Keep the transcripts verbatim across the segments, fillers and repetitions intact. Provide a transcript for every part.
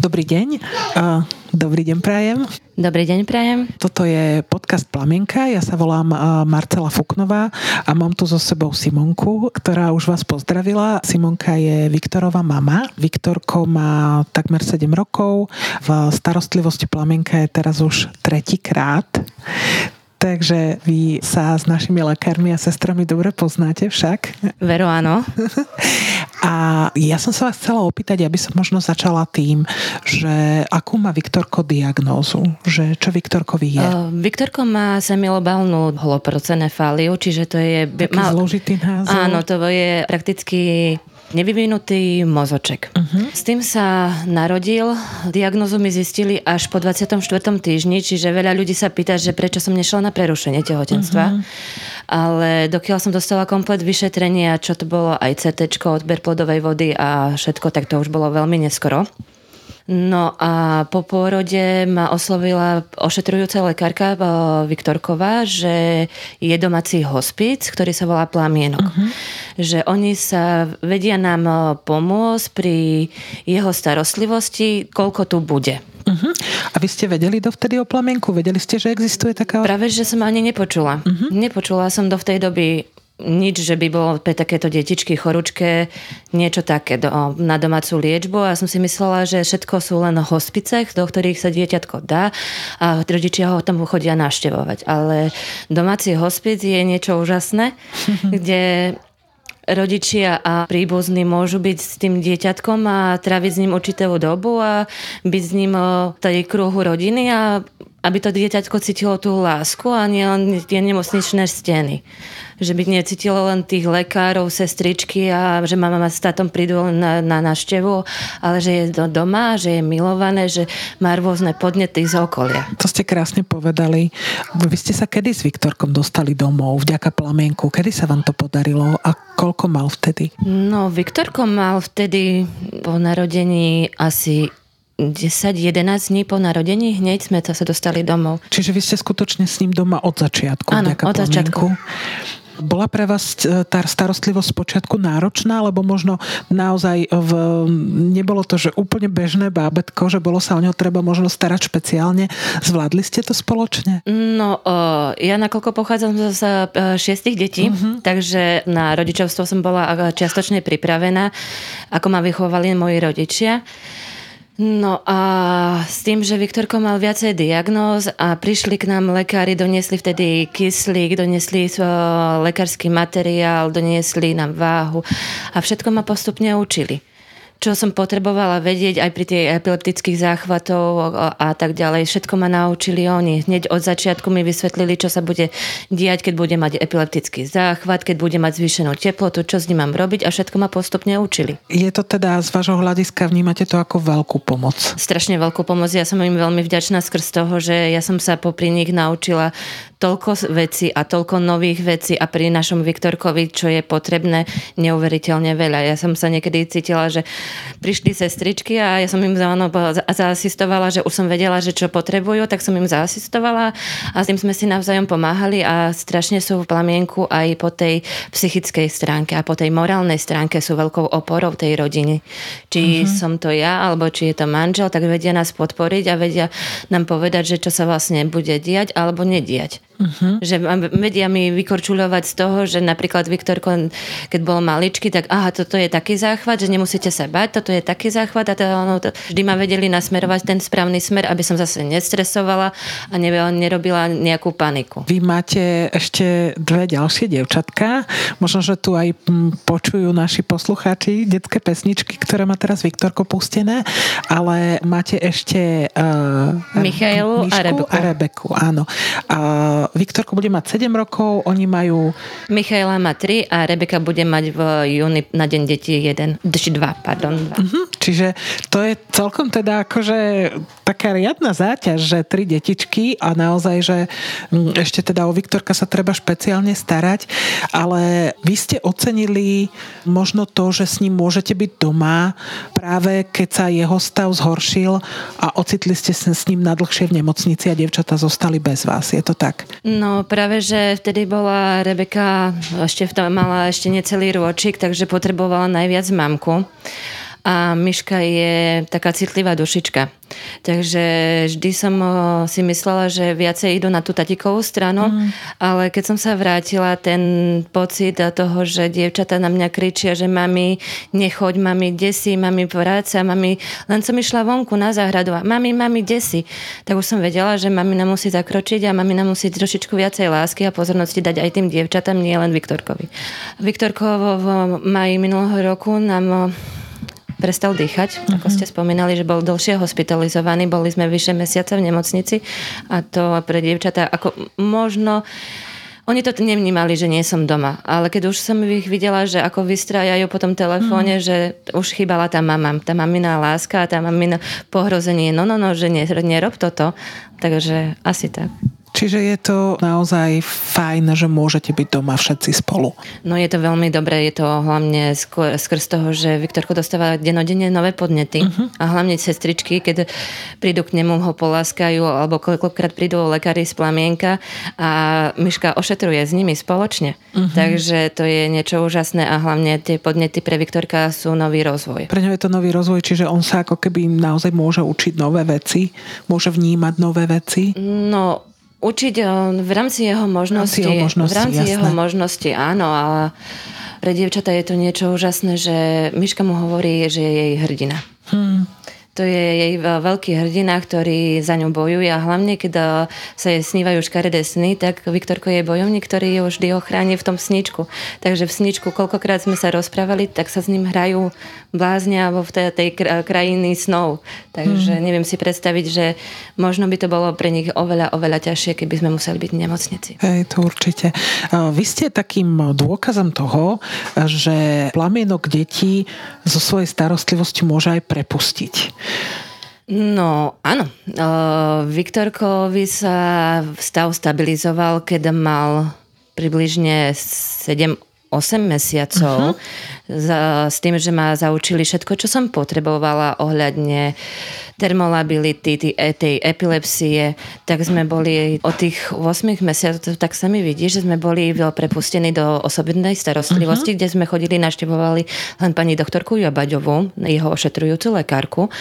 Dobrý deň. Uh, dobrý deň prajem. Dobrý deň prajem. Toto je podcast Plamienka. Ja sa volám uh, Marcela Fuknová a mám tu so sebou Simonku, ktorá už vás pozdravila. Simonka je Viktorova mama. Viktorko má takmer sedem rokov. V starostlivosti Plamienka je teraz už tretíkrát. Takže vy sa s našimi lekármi a sestrami dobre poznáte však. Veru, áno. A ja som sa vás chcela opýtať, aby som možno začala tým, že akú má Viktorko diagnózu? Že čo Viktorkovi je? Uh, Viktorko má semilobálnu holoprocenefáliu, čiže to je... Taký mal, zložitý názov. Áno, to je prakticky nevyvinutý mozoček. Uh-huh. S tým sa narodil. Diagnózu mi zistili až po dvadsiatom štvrtom týždni, čiže veľa ľudí sa pýta, že prečo som nešla na prerušenie tehotenstva. Uh-huh. Ale dokiaľ som dostala komplet vyšetrenia, čo to bolo aj cé téčko, odber plodovej vody a všetko, tak to už bolo veľmi neskoro. No a po pôrode ma oslovila ošetrujúca lekárka Viktorková, že je domáci hospic, ktorý sa volá Plamienok. Uh-huh. Že oni sa vedia nám pomôcť pri jeho starostlivosti, koľko tu bude. Uh-huh. A vy ste vedeli dovtedy o Plamienku? Vedeli ste, že existuje taká... Práve, že som ani nepočula. Uh-huh. Nepočula som do v tej doby nič, že by bolo pre takéto detičky, chorúčke, niečo také do, na domácu liečbu. A som si myslela, že všetko sú len hospice, do ktorých sa dieťatko dá a rodičia ho tam chodia navštevovať. Ale domáci hospic je niečo úžasné, kde rodičia a príbuzní môžu byť s tým dieťatkom a tráviť s ním určitú dobu a byť s ním v tej kruhu rodiny a aby to dieťatko cítilo tú lásku a nie len tie nemocničné steny. Že by necítilo len tých lekárov, sestričky a že mama s tátom prídu na, na návštevu, ale že je do doma, že je milované, že má rôzne podnety z okolia. To ste krásne povedali. Vy ste sa kedy s Viktorkom dostali domov vďaka Plamienku? Kedy sa vám to podarilo a koľko mal vtedy? No, Viktorko mal vtedy po narodení asi desať jedenásť dní po narodení, hneď sme sa dostali domov. Čiže vy ste skutočne s ním doma od začiatku? Áno, od začiatku. Bola pre vás tá starostlivosť spočiatku náročná, lebo možno naozaj v, nebolo to, že úplne bežné bábätko, že bolo sa o neho treba možno starať špeciálne. Zvládli ste to spoločne? No, o, ja nakoľko pochádzam z šiestich detí, uh-huh. takže na rodičovstvo som bola čiastočne pripravená, ako ma vychovali moji rodičia. No a s tým, že Viktorko mal viacej diagnóz a prišli k nám lekári, doniesli vtedy kyslík, doniesli lekársky materiál, doniesli nám váhu a všetko ma postupne učili. Čo som potrebovala vedieť aj pri tých epileptických záchvatov a, a tak ďalej. Všetko ma naučili oni. Hneď od začiatku mi vysvetlili, čo sa bude diať, keď bude mať epileptický záchvat, keď bude mať zvýšenú teplotu, čo s ním mám robiť a všetko ma postupne učili. Je to teda z vášho hľadiska, vnímate to ako veľkú pomoc? Strašne veľkú pomoc. Ja som im veľmi vďačná skrz toho, že ja som sa popri nich naučila toľko vecí a toľko nových vecí a pri našom Viktorkovi, čo je potrebné, neuveriteľne veľa. Ja som sa niekedy cítila, že prišli sestričky a ja som im zaasistovala, že už som vedela, že čo potrebujú, tak som im zaasistovala a s tým sme si navzájom pomáhali a strašne sú v Plamienku aj po tej psychickej stránke a po tej morálnej stránke sú veľkou oporou tej rodiny. Či uh-huh. som to ja, alebo či je to manžel, tak vedia nás podporiť a vedia nám povedať, že čo sa vlastne bude diať alebo nediať. Uh-huh. Že vedia mi vykorčuľovať z toho, že napríklad Viktorko, keď bol maličký, tak aha, toto je taký záchvat, že nemusíte sa bať, toto je taký záchvat a to, no, to, vždy ma vedeli nasmerovať ten správny smer, aby som zase nestresovala a ne, nerobila nejakú paniku. Vy máte ešte dve ďalšie dievčatka, možno, že tu aj počujú naši poslucháči detské pesničky, ktoré má teraz Viktorko pustené, ale máte ešte uh, Michaelu a Rebeku. a Rebeku, áno. Uh, Viktorko bude mať sedem rokov, oni majú... Michaela má tri a Rebeka bude mať v júni na deň detí jeden, či dva, pardon. Dva. Uh-huh. Čiže to je celkom teda akože taká riadna záťaž, že tri detičky a naozaj, že ešte teda o Viktorka sa treba špeciálne starať, ale vy ste ocenili možno to, že s ním môžete byť doma práve keď sa jeho stav zhoršil a ocitli ste sa s ním nadlhšie v nemocnici a dievčatá zostali bez vás. Je to tak? No práve, že vtedy bola Rebeka, ešte v tom mala ešte necelý rôčik, takže potrebovala najviac mamku. A Miška je taká citlivá dušička. Takže vždy som si myslela, že viacej idú na tú tatíkovú stranu, mm. ale keď som sa vrátila, ten pocit toho, že dievčatá na mňa kričia, že mami, nechoď, mami, desi, mami, práca, mami, len som išla vonku na záhradu a mami, mami, desi. Tak už som vedela, že mamina musí zakročiť a mamina musí trošičku viacej lásky a pozornosti dať aj tým dievčatám, nie len Viktorkovi. Viktorko v máji minulého roku nám prestal dýchať, uh-huh. ako ste spomínali, že bol dlhšie hospitalizovaný, boli sme vyše mesiaca v nemocnici a to pre dievčatá ako možno oni to nevnímali, že nie som doma, ale keď už som ich videla, že ako vystrájajú po tom telefóne, uh-huh. že už chýbala tá mama, tá mamina láska a tá mamina pohrozenie, no no no, že nerob toto, takže asi tak. Čiže je to naozaj fajn, že môžete byť doma všetci spolu. No je to veľmi dobré, je to hlavne skôr, skrz toho, že Viktorko dostáva denodenne nové podnety uh-huh. a hlavne sestričky, keď prídu k nemu, ho poláskajú alebo koľkokrát prídu lekári z Plamienka a Miška ošetruje s nimi spoločne. Uh-huh. Takže to je niečo úžasné a hlavne tie podnety pre Viktorka sú nový rozvoj. Pre ňo je to nový rozvoj, čiže on sa ako keby naozaj môže učiť nové veci, môže vnímať nové veci. No učiť v rámci jeho možnosti, v rámci jeho možnosti, v rámci jeho možnosti áno, ale pre dievčatá je to niečo úžasné, že Miška mu hovorí, že je jej hrdina. Hmm. To je jej veľký hrdina, ktorý za ňu bojuje a hlavne, keď sa jej snívajú škaredé sny, tak Viktorko je bojovník, ktorý ju vždy ochráni v tom sničku. Takže v sničku, koľkokrát sme sa rozprávali, tak sa s ním hrajú bláznia vo v tej, tej krajiny snov. Takže hmm. neviem si predstaviť, že možno by to bolo pre nich oveľa, oveľa ťažšie, keby sme museli byť v nemocnici. Hej, to určite. Vy ste takým dôkazom toho, že plamienok detí zo svojej starostlivosti môže aj prepustiť. No, áno. Uh, Viktorkovi sa stav stabilizoval, keď mal približne sedem osem mesiacov. Uh-huh. Za, s tým, že ma zaučili všetko, čo som potrebovala ohľadne termolability, tej, tej epilepsie, tak sme boli od tých osem mesiacov, tak sa mi vidí, že sme boli prepustení do osobitnej starostlivosti, uh-huh. kde sme chodili, navštevovali len pani doktorku Jobaďovú, jeho ošetrujúcu lekárku.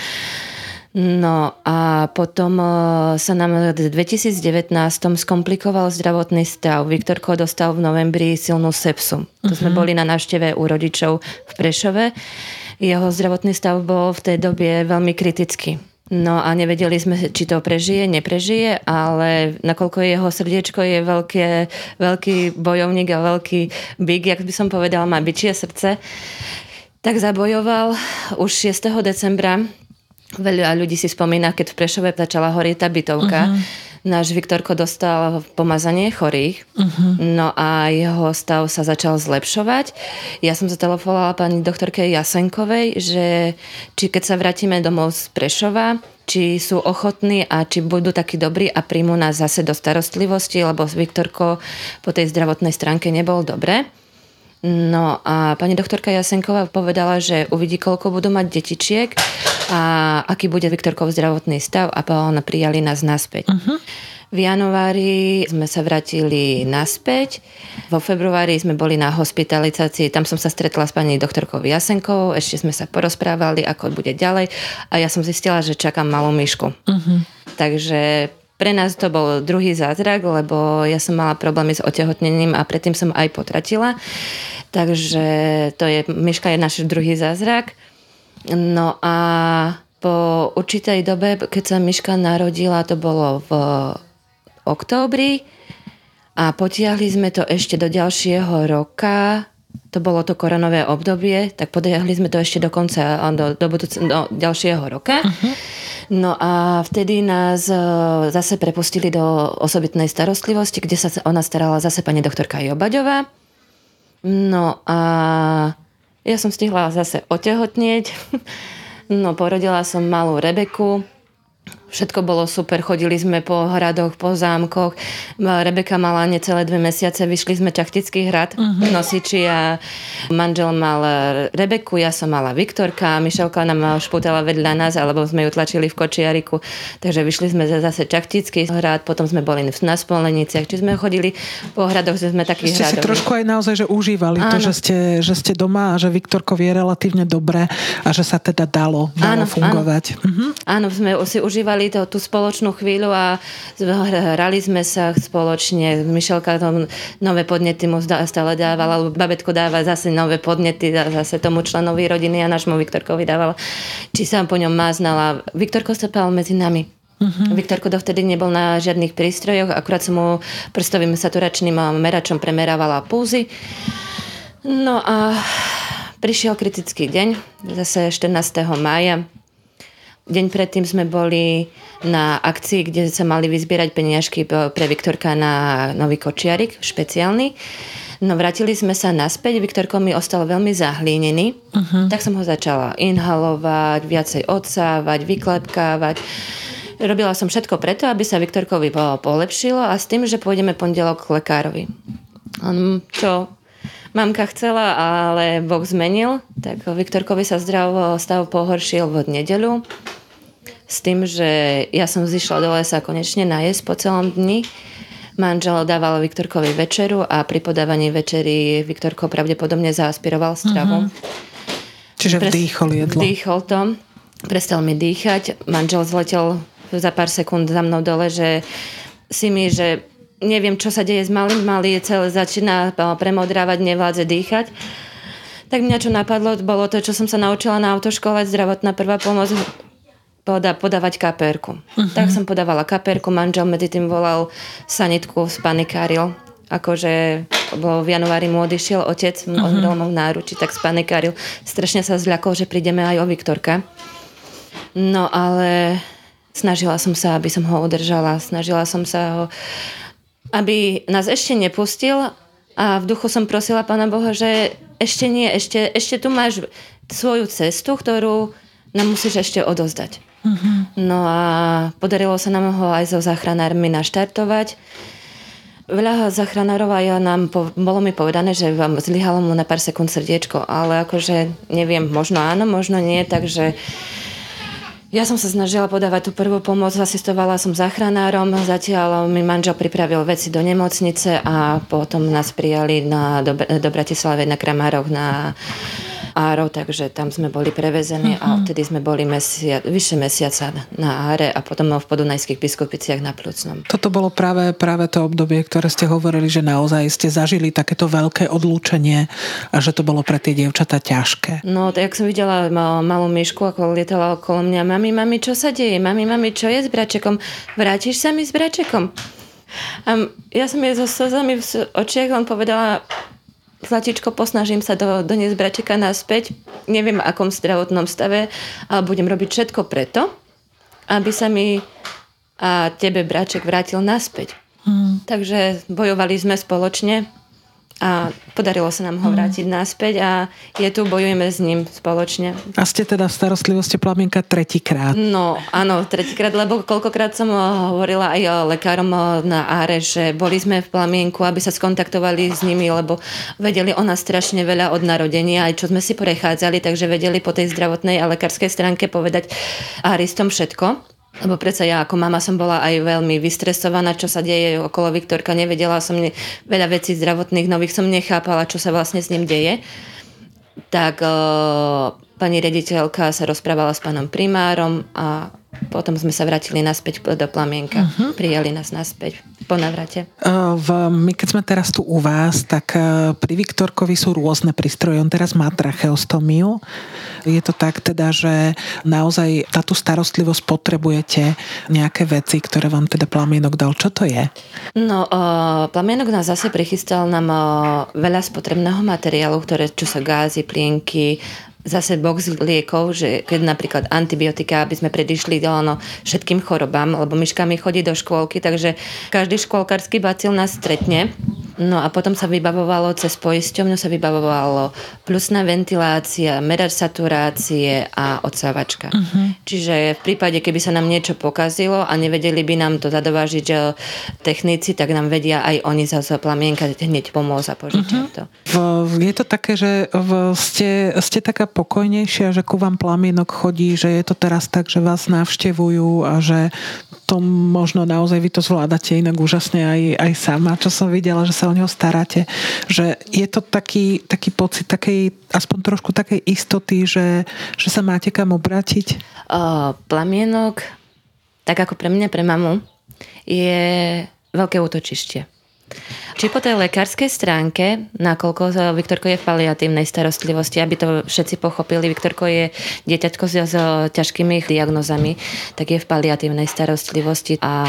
No a potom sa nám v dvetisícdevätnásť skomplikoval zdravotný stav. Viktorko dostal v novembri silnú sepsu. To uh-huh. sme boli na návšteve u rodičov v Prešove. Jeho zdravotný stav bol v tej dobe veľmi kritický. No a nevedeli sme, či to prežije, neprežije, ale nakoľko jeho srdiečko je veľké, veľký bojovník a veľký big, jak by som povedal, má bičie srdce, tak zabojoval už šiesteho decembra. Veľa ľudí si spomína, keď v Prešove začala horieť tá bytovka. Uh-huh. Náš Viktorko dostal pomazanie chorých, uh-huh. no a jeho stav sa začal zlepšovať. Ja som zatelefonovala pani doktorke Jasenkovej, že či keď sa vrátime domov z Prešova, či sú ochotní a či budú takí dobrí a príjmu nás zase do starostlivosti, lebo Viktorko po tej zdravotnej stránke nebol dobre. No a pani doktorka Jasenková povedala, že uvidí, koľko budú mať detičiek a aký bude Viktorkov zdravotný stav a ona prijali nás naspäť. Uh-huh. V januári sme sa vrátili naspäť. Vo februári sme boli na hospitalizácii. Tam som sa stretla s pani doktorkou Jasenkovou. Ešte sme sa porozprávali, ako bude ďalej. A ja som zistila, že čakám malú myšku. Uh-huh. Takže pre nás to bol druhý zázrak, lebo ja som mala problémy s otehotnením a predtým som aj potratila. Takže to je, Miška je náš druhý zázrak. No a po určitej dobe, keď sa Miška narodila, to bolo v októbri a potiahli sme to ešte do ďalšieho roka. To bolo to koronové obdobie, tak potiahli sme to ešte do konca, do, do, budúc- do ďalšieho roka. Uh-huh. No a vtedy nás zase prepustili do osobitnej starostlivosti, kde sa ona starala zase pani doktorka Jobaďová. No a ja som stihla zase otehotnieť. No porodila som malú Rebeku. Všetko bolo super, chodili sme po hradoch, po zámkoch. Rebeka mala necelé dve mesiace, vyšli sme Čachtický hrad, uh-huh. nosiči a manžel mal Rebeku, ja som mala Viktorka a Mišelka nám špútala vedľa nás, alebo sme ju tlačili v kočiariku. Takže vyšli sme zase Čachtický hrad, potom sme boli na Spoleniciach, či sme chodili po hradoch, že sme takí hradoví. Ste si trošku aj naozaj že užívali áno. to, že ste, že ste doma a že Viktorkovi je relatívne dobré a že sa teda dalo, dalo áno, fungovať. Áno. Uh-huh. áno, sme si užívali to, tú spoločnú chvíľu a hrali sme sa spoločne. Mišelka tam nové podnety mu stále dávala, alebo babetko dáva zase nové podnety zase tomu členovi rodiny a nášmu Viktorkovi dávala. Či sa po ňom máznala. Viktorko stopal medzi nami. Uh-huh. Viktorko dovtedy nebol na žiadnych prístrojoch, akurát som mu prstovým saturačným meračom premerávala pulzy. No a prišiel kritický deň, zase štrnásteho mája. Deň predtým sme boli na akcii, kde sa mali vyzbierať peniažky pre Viktorka na nový kočiarik, špeciálny. No vrátili sme sa naspäť, Viktorko mi ostal veľmi zahlínený, uh-huh. tak som ho začala inhalovať, viacej odsávať, vyklepkávať. Robila som všetko preto, aby sa Viktorkovi polepšilo a s tým, že pôjdeme pondelok k lekárovi. On, čo mamka chcela, ale Boh zmenil, tak Viktorkovi sa zdravo stav pohoršil v nedeľu. S tým, že ja som zišla do lesa konečne najesť po celom dni. Manžel dával Viktorkovi večeru a pri podávaní večery Viktorko pravdepodobne zaaspiroval stravu. Mm-hmm. Čiže vdýchol jedlo. Vdýchol to. Prestal mi dýchať. Manžel zletel za pár sekúnd za mnou dole, že si mi, že neviem, čo sa deje s malým. Malý celé začína premodrávať, nevládze dýchať. Tak mňa čo napadlo, bolo to, čo som sa naučila na autoškole, zdravotná prvá pomoc, poda, podávať kapérku. Uh-huh. Tak som podávala kapérku, manžel medzi tým volal sanitku, spanikáril. Akože v januári mu odišiel otec, uh-huh. on dal mu v náruči, tak spanikáril. Strašne sa zľakol, že prídeme aj o Viktorka. No ale snažila som sa, aby som ho udržala, snažila som sa ho, aby nás ešte nepustil a v duchu som prosila Pána Boha, že ešte nie, ešte, ešte tu máš svoju cestu, ktorú nám musíš ešte odozdať. Uh-huh. No a podarilo sa nám ho aj so záchranármi naštartovať. Veľa záchranárov aj nám po, bolo mi povedané, že vám zlyhalo mu na pár sekúnd srdiečko, ale akože neviem, možno áno, možno nie, takže ja som sa snažila podávať tú prvú pomoc, asistovala som záchranárom, zatiaľ mi manžel pripravil veci do nemocnice a potom nás prijali na, do, do Bratislavy na Kramároch na Áro, takže tam sme boli prevezení uh-huh. a odtedy sme boli mesia, vyše mesiaca na Áre a potom v Podunajských Biskupiciach na Pľucnom. Toto bolo práve, práve to obdobie, ktoré ste hovorili, že naozaj ste zažili takéto veľké odlúčenie a že to bolo pre tie dievčatá ťažké. No, tak jak som videla mal, malú myšku, ako lietala okolo mňa, mami, mami, čo sa deje? Mami, mami, čo je s bračekom? Vrátiš sa mi s bračekom? A ja som jej so slzami v očiach len povedala: Zlatičko, posnažím sa do, doniesť bračeka naspäť. Neviem, v akom zdravotnom stave, ale budem robiť všetko preto, aby sa mi a tebe braček vrátil naspäť. Hmm. Takže bojovali sme spoločne a podarilo sa nám ho vrátiť hmm. naspäť a je tu, bojujeme s ním spoločne. A ste teda v starostlivosti Plamienka tretíkrát? No, áno, tretíkrát, lebo koľkokrát som hovorila aj lekárom na Áre, že boli sme v Plamienku, aby sa skontaktovali s nimi, lebo vedeli o nás strašne veľa od narodenia, aj čo sme si prechádzali, takže vedeli po tej zdravotnej a lekárskej stránke povedať áristom všetko. Lebo predsa ja ako mama som bola aj veľmi vystresovaná, čo sa deje okolo Viktorka. Nevedela som, ne, veľa vecí zdravotných nových som nechápala, čo sa vlastne s ním deje. Tak o, pani riaditeľka sa rozprávala s pánom primárom a potom sme sa vrátili naspäť do Plamienka. Uh-huh. Prijali nás naspäť po navrate. Uh, v, my keď sme teraz tu u vás, tak uh, pri Viktorkovi sú rôzne prístroje. On teraz má tracheostomiu. Je to tak teda, že naozaj táto starostlivosť potrebujete nejaké veci, ktoré vám teda Plamienok dal. Čo to je? No, uh, Plamienok nás zase prichystal nám uh, veľa spotrebného materiálu, ktoré, čo sa gázy, plienky, zase box liekov, že keď napríklad antibiotika, aby sme predišli ono, všetkým chorobám, lebo myška mi chodí do škôlky, takže každý škôlkarský bacil nás stretne. No a potom sa vybavovalo cez poisťovňu, sa vybavovalo plusná ventilácia, merač saturácie a odsávačka. Uh-huh. Čiže v prípade, keby sa nám niečo pokazilo a nevedeli by nám to zadovážiť technici, tak nám vedia aj oni za plamienka hneď pomôcť a požičať uh-huh. to. Je to také, že ste, ste taká pokojnejšia, že ku vám plamienok chodí, že je to teraz tak, že vás navštevujú a že to možno naozaj vy to zvládate inak úžasne aj, aj sama, čo som videla, že sa o neho staráte. Že je to taký, taký pocit takej, aspoň trošku takej istoty, že, že sa máte kam obrátiť? O, plamienok, tak ako pre mňa, pre mamu, je veľké útočište. Či po tej lekárskej stránke, nakoľko Viktorko je v paliatívnej starostlivosti, aby to všetci pochopili, Viktorko je dieťatko s, s ťažkými diagnózami, tak je v paliatívnej starostlivosti a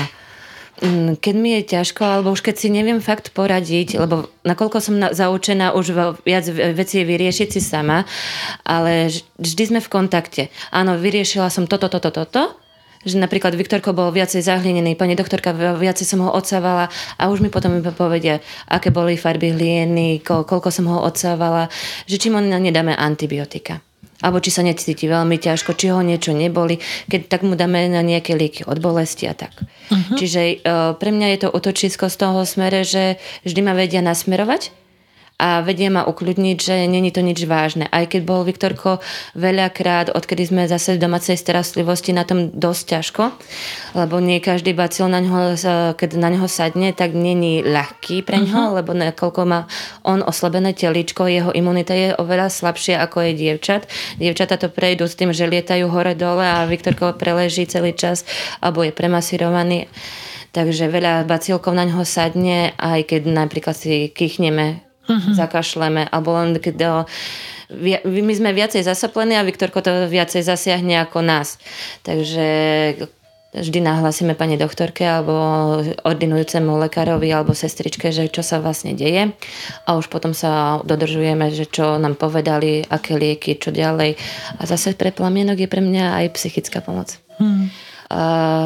keď mi je ťažko, alebo už keď si neviem fakt poradiť, lebo nakoľko som na, zaučená už viac vecí vyriešiť si sama, ale vždy sme v kontakte. Áno, vyriešila som toto, toto, toto, že napríklad Viktorko bol viacej zahlinený, pani doktorka viacej som ho odsávala a už mi potom povedia, aké boli farby hlieny, koľko som ho odsávala, že či mu nedáme antibiotika. Alebo či sa necíti veľmi ťažko, či ho niečo neboli, keď tak mu dáme na nejaké lieky od bolesti a tak. Uh-huh. Čiže e, pre mňa je to útočisko z toho smere, že vždy ma vedia nasmerovať a vedia ma ukľudniť, že není to nič vážne. Aj keď bol Viktorko veľakrát, odkedy sme zase v domácej starostlivosti, na tom dosť ťažko, lebo nie každý bacil na ňo, keď na ňo sadne, tak není ľahký pre ňo, uh-huh. lebo nakoľko má on oslabené teličko, jeho imunita je oveľa slabšia ako je dievčat. Dievčata to prejdú s tým, že lietajú hore-dole a Viktorko preleží celý čas alebo je premasírovaný. Takže veľa bacílkov na ňo sadne, aj keď napríklad si kýchneme, Uh-huh. zakašleme, alebo len keď my sme viacej zasaplení a Viktorko to viacej zasiahne ako nás. Takže vždy nahlásime pani doktorke alebo ordinujúcemu lekárovi alebo sestričke, že čo sa vlastne deje a už potom sa dodržujeme, že čo nám povedali, aké lieky, čo ďalej. A zase pre plamienok je pre mňa aj psychická pomoc. Uh-huh. A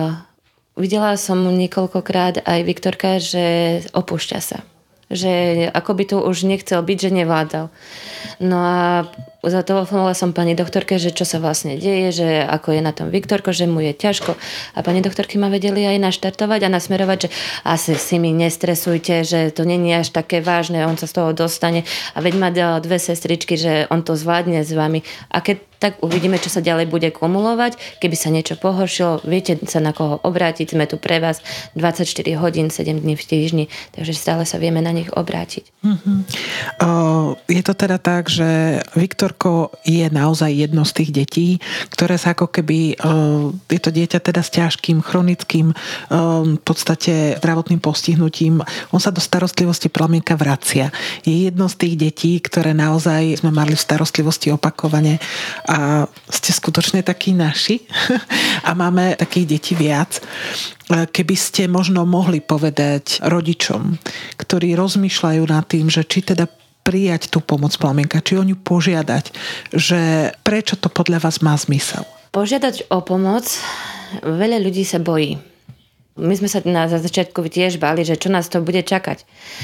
videla som niekoľkokrát aj Viktorka, že opúšťa sa. Že ako by to už nechcel byť, že nevládal. No a zatelefonovala som pani doktorke, že čo sa vlastne deje, že ako je na tom Viktorko, že mu je ťažko. A pani doktorky ma vedeli aj naštartovať a nasmerovať, že asi si mi nestresujte, že to nie je až také vážne, on sa z toho dostane. A veď ma dala dve sestričky, že on to zvládne s vami. A keď tak uvidíme, čo sa ďalej bude kumulovať. Keby sa niečo pohoršilo, viete sa na koho obrátiť. Sme tu pre vás dvadsaťštyri hodín, sedem dní v týždni, takže stále sa vieme na nich obrátiť. Uh-huh. O, je to teda tak, že Viktorko je naozaj jedno z tých detí, ktoré sa ako keby, o, je to dieťa teda s ťažkým, chronickým, o, v podstate zdravotným postihnutím. On sa do starostlivosti plamienka vracia. Je jedno z tých detí, ktoré naozaj sme mali v starostlivosti opakovane a ste skutočne takí naši a máme takých detí viac. Keby ste možno mohli povedať rodičom, ktorí rozmýšľajú nad tým, že či teda prijať tú pomoc plamienka, či o ňu požiadať, že prečo to podľa vás má zmysel? Požiadať o pomoc, veľa ľudí sa bojí. My sme sa na začiatku tiež báli, že čo nás to bude čakať.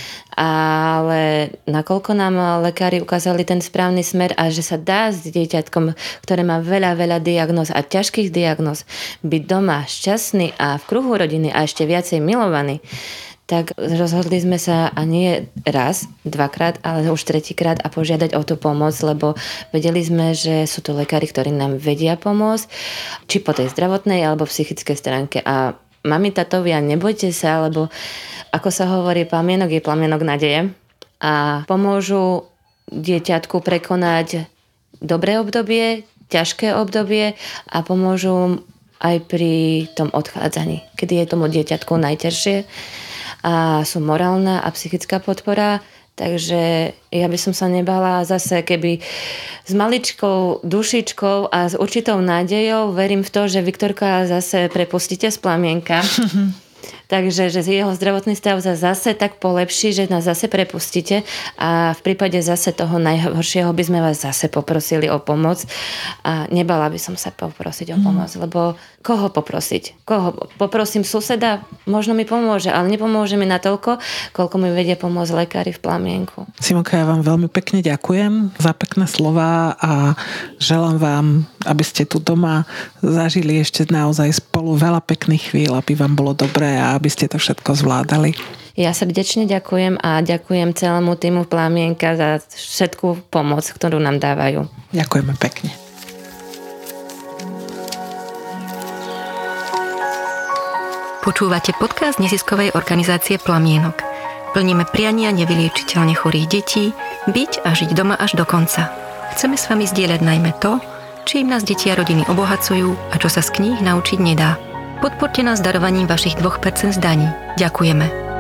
Ale nakoľko nám lekári ukázali ten správny smer a že sa dá s dieťatkom, ktoré má veľa, veľa diagnóz a ťažkých diagnóz, byť doma šťastný a v kruhu rodiny a ešte viacej milovaný, tak rozhodli sme sa a nie raz, dvakrát, ale už tretíkrát a požiadať o tú pomoc, lebo vedeli sme, že sú to lekári, ktorí nám vedia pomôcť, či po tej zdravotnej alebo psychickej stránke. A mami, tatovia, nebojte sa, lebo ako sa hovorí, plamienok je plamienok nádeje a pomôžu dieťatku prekonať dobré obdobie, ťažké obdobie a pomôžu aj pri tom odchádzaní, kedy je tomu dieťatku najťažšie a sú morálna a psychická podpora. Takže ja by som sa nebala zase, keby s maličkou dušičkou a s určitou nádejou verím v to, že Viktorka zase prepustíte z plamienka. Takže že jeho zdravotný stav sa zase tak polepší, že nás zase prepustíte a v prípade zase toho najhoršieho by sme vás zase poprosili o pomoc a nebala by som sa poprosiť o pomoc, mm. lebo koho poprosiť? Koho? Poprosím suseda, možno mi pomôže, ale nepomôže mi natoľko, koľko mi vedia pomôcť lekári v Plamienku. Simonka, ja vám veľmi pekne ďakujem za pekné slová a želám vám, aby ste tu doma zažili ešte naozaj spolu veľa pekných chvíľ, aby vám bolo dobré a aby ste to všetko zvládali. Ja srdečne ďakujem a ďakujem celému týmu Plamienka za všetku pomoc, ktorú nám dávajú. Ďakujeme pekne. Počúvate podcast neziskovej organizácie Plamienok. Plníme priania nevyliečiteľne chorých detí, byť a žiť doma až do konca. Chceme s vami zdieľať najmä to, čím nás deti a rodiny obohacujú a čo sa z kníh naučiť nedá. Podporte nás darovaním vašich dve percentá z daní. Ďakujeme.